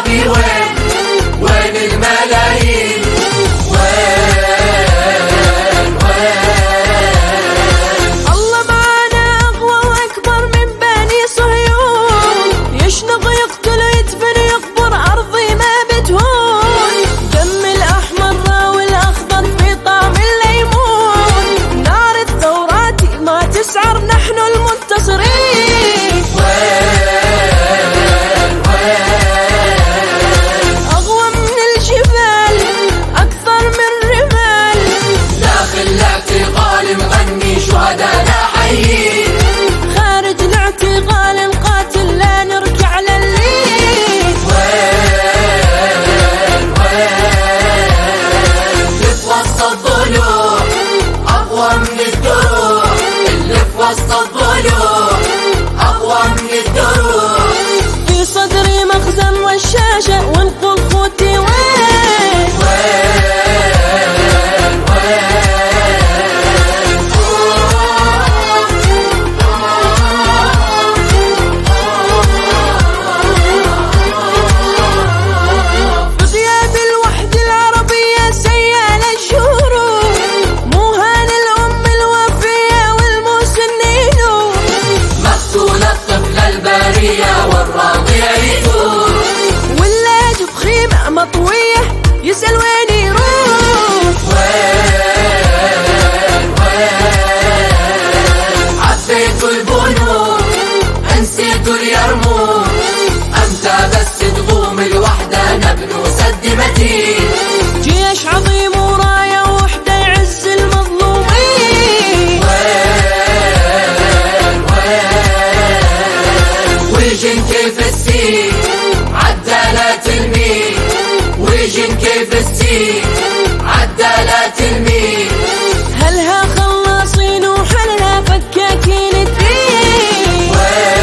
العربي وين الملايين؟ الله معانا أقوى وأكبر من بني صهيون، يشنق يقتل يدفن يقبر أرضي ما بتهون. دم الأحمر والأخضر في طعم الليمون، نار الثورات ما تسعر نحن المنتصرين. أقوى من الجبال أكثر من رمال، داخل الاعتقال مغني شهدانا حيين، خارج الاعتقال القاتل لا نرجع لللين. اللي في وسط الضلوع أقوى من الدروع، اللي في وسط الضلوع أقوى من الدروع. في صدري مخزن والشاشة ونقول خوتي وين. بغياب الوحدة العربية سيال الشهور، مو هان الأم الوفية والمسنين، مقتول الطفل البرية والرضيع يدور، واللاج بخيمة مطوية يسأل وين يروح. عبيتوا البنوك انسيتوا اليرموك، امتى بس تقوم الوحدة نبنوا سد متين. جيش عظيم وراية وحدة يعز المظلومين. ويجن كيف السيل عدالات الميل، ويجن كيف السيل عدالات الميل. هلها خلاصين وحلها فكاكين الدين.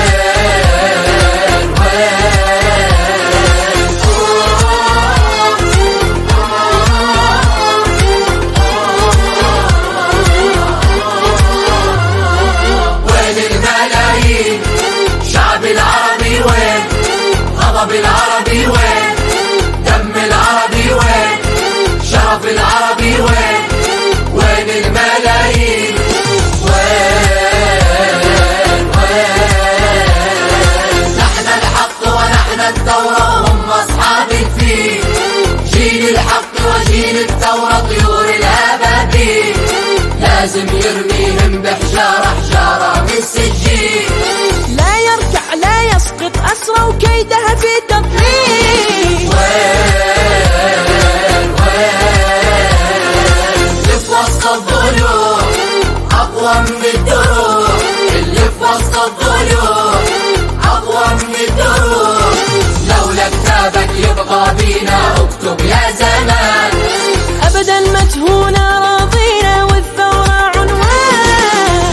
وين الملايين؟ شعب العربي وين؟ غضب العربي وين؟ دم العربي وين؟ شرف العربي وين؟ وين الملايين؟ نحن الحق ونحن الثورة وهم أصحاب الفيل، جيل الحق وجيل الثورة طيور الأبابيل، لازم يرميهم بحجارة حجارة من سجيل. لا يركع لا يسقط أسرى وكيدها في تضليل. اللي في وسط الضلوع أقوى من الدروع، اللي في وسط الضلوع أقوى من الدروع. لولا كتابك يبقى بينا اكتب يا زمان، أبدا متهونة راضينا والثورة عنوان.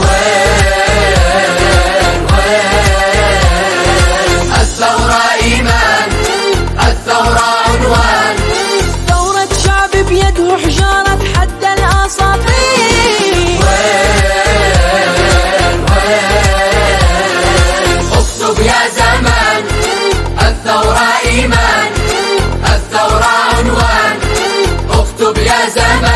الثورة إيمان، الثورة عنوان، ثورة شعب بيده حجارة تحدى الأساطير. اكتب يا زمان، الثورة إيمان، الثورة عنوان، اكتب يا زمان.